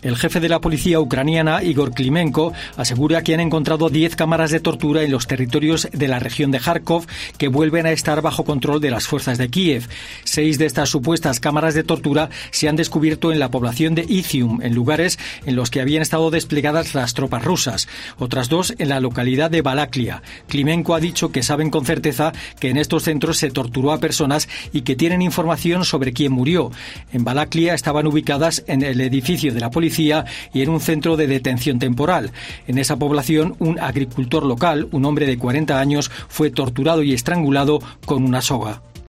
El jefe de la policía ucraniana, Igor Klimenko, asegura que han encontrado 10 cámaras de tortura en los territorios de la región de Kharkov que vuelven a estar bajo control de las fuerzas de Kiev. 6 de estas supuestas cámaras de tortura se han descubierto en la población de Izium, en lugares en los que habían estado desplegadas las tropas rusas. Otras 2 en la localidad de Balaklia. Klimenko ha dicho que saben con certeza que en estos centros se torturó a personas y que tienen información sobre quién murió. En Balaklia estaban ubicadas en el edificio de la policía y en un centro de detención temporal. En esa población, un agricultor local, un hombre de 40 años, fue torturado y estrangulado con una soga.